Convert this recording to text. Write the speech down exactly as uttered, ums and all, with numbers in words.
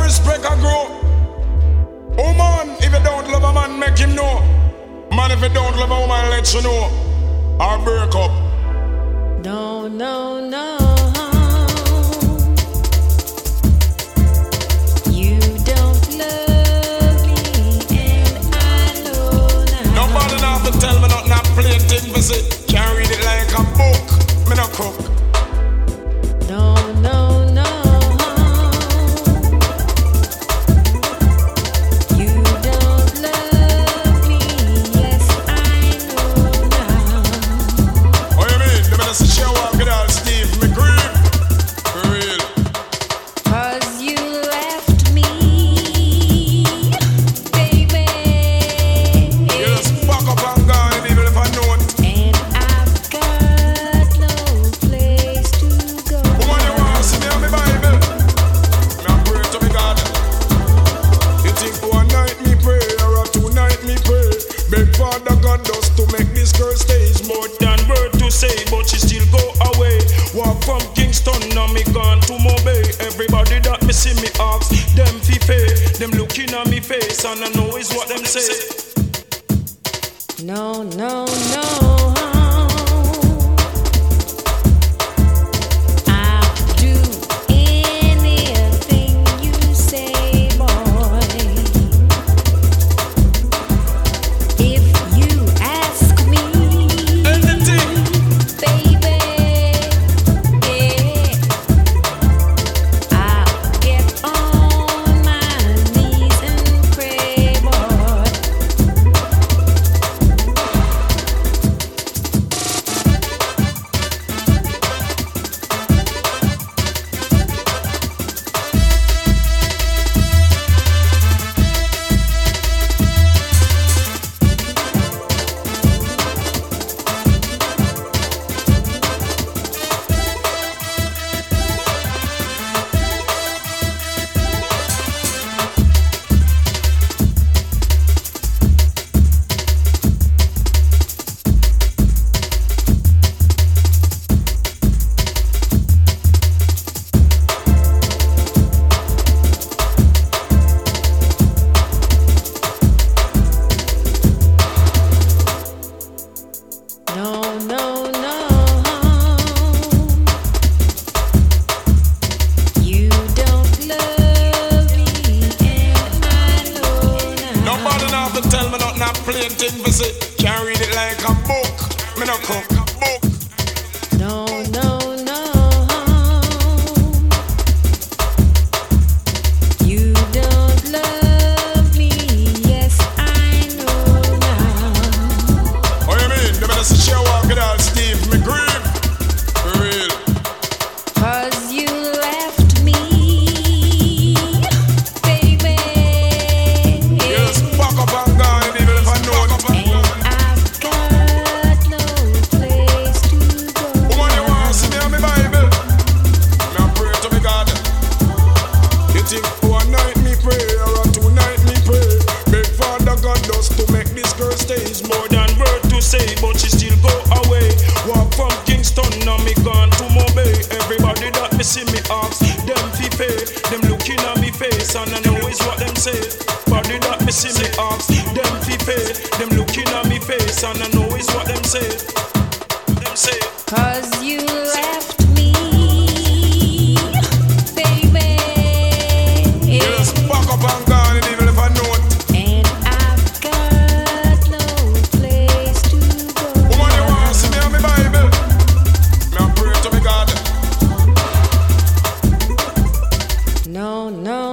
respect and grow. Woman, if you don't love a man, make him know. Man, if you don't love a woman, let you know. Or break up. No, no, no. You don't love me, and I know now. Nobody now have to tell me nothing. I play thing for say. Can't read it like a book. Me no cook. No, no, no. You don't love me, yes, I know now. What you mean? The minister show up with all Steve McGree. For real. 'Cause you left me, baby. You just fuck up and gone, even if I know it. And I've got no place to go. Woman, you want to see me on my Bible? Me a pray to me God. You think one night me pray or a two night me pray? Beg Father God does to make this girl stay. Is more than word to say, but she still go away. Walk from Kingston, now me gone to Mobay. Everybody that me see me ask, them fi pay. Them looking at me face and I know is what them say. No, no, no. I'll do anything you say, boy. If you ask me, Anything. baby, yeah, I'll get on my knees and pray, boy. No, no, no. You don't love me, and I know now. Nobody now have to tell me nothing. I play thing for say. Can't read it like a book. Me no cook. Book. No, no, no. You don't love me, yes, I know now. What you mean? The minister show up with all Steve McGree. For real. 'Cause you left me, baby. You just fuck up and gone, even if I know it. And I've got no place to go. Woman, you want to see me on my Bible? Me a pray to me God. You think one night me pray or a two night me pray? Beg Father God does to make this girl stay. Is more than word to say, but she still go away. Walk from Kingston, now me gone to Mobay. Everybody that me see me ask, them fi pay. Them looking at me face and I know is what them say. Body that me see me ask, them fi pay. Them looking at me face and I know is what them say. Them say. 'Cause you left me, baby. You just fuck up and gone, even if I know it. And I've got no place to go. Woman, you want to see me on my Bible? Me a pray to me God. No, no,